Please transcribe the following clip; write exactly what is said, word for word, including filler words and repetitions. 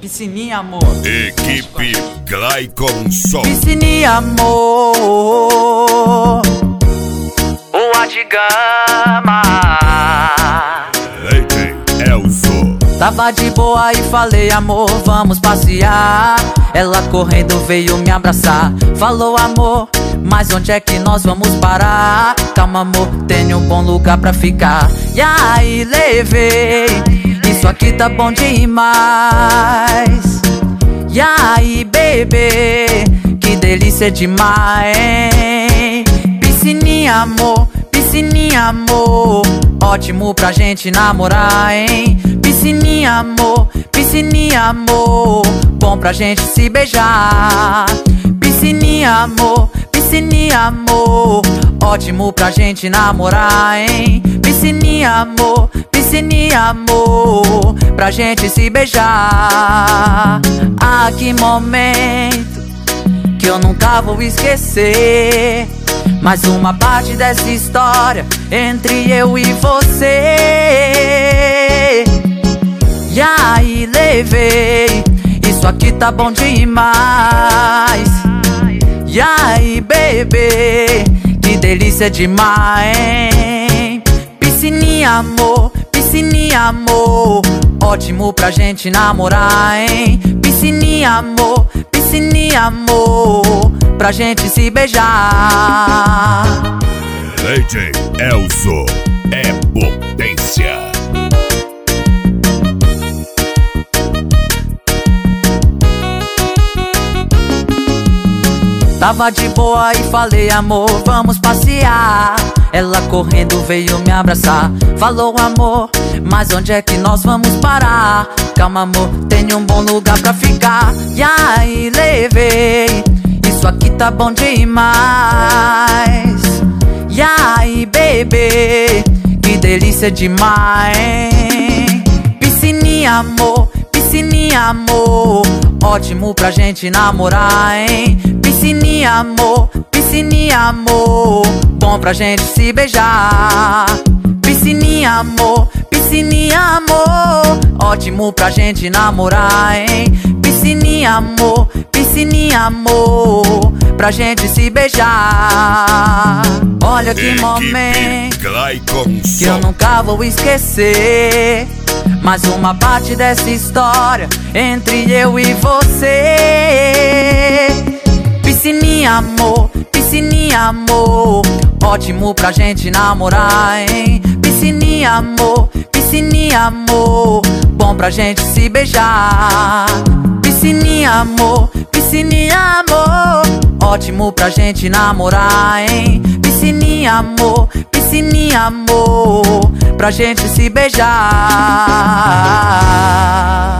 Piscininha, amor. Equipe Clayton Som. Piscininha, amor. Rua de Gama. Leite Elzo. Tava de boa e falei, amor, vamos passear. Ela correndo veio me abraçar. Falou, amor, mas onde é que nós vamos parar? Calma, amor, tenho um bom lugar pra ficar. E aí levei, isso aqui tá bom demais. E aí, bebê, que delícia demais, hein? Piscininha, amor, piscininha, amor, ótimo pra gente namorar, hein? Piscininha, amor, piscininha, amor, bom pra gente se beijar. Piscininha, amor, piscininha, amor, ótimo pra gente namorar, hein? Piscininha, amor, piscininha, amor, pra gente se beijar. Ah, que momento que eu nunca vou esquecer. Mais uma parte dessa história entre eu e você. E aí levei, isso aqui tá bom demais. E aí, bebê, que delícia demais, hein? Piscininha, amor, piscininha, amor, ótimo pra gente namorar, hein? Piscininha, amor, piscininha, amor, pra gente se beijar. Leite Elzo é potência. Tava de boa e falei, amor, vamos passear. Ela correndo veio me abraçar. Falou, amor, mas onde é que nós vamos parar? Calma, amor, tenho um bom lugar pra ficar. E aí levei, isso aqui tá bom demais. E aí, bebê, que delícia demais, hein? Piscininha, amor, piscininha, amor, ótimo pra gente namorar, hein? Piscininha, amor, piscininha, amor, bom pra gente se beijar. Piscininha, amor, piscininha, amor, ótimo pra gente namorar, hein? Piscininha, amor, piscininha, amor, pra gente se beijar. Olha que momento que eu nunca vou esquecer. Mais uma parte dessa história entre eu e você. Piscininha, amor, piscininha, amor, ótimo pra gente namorar, hein? Piscininha, amor, piscininha, amor, bom pra gente se beijar. Piscininha, amor, piscininha, amor, ótimo pra gente namorar, hein? Piscininha, amor, piscininha, amor, pra gente se beijar.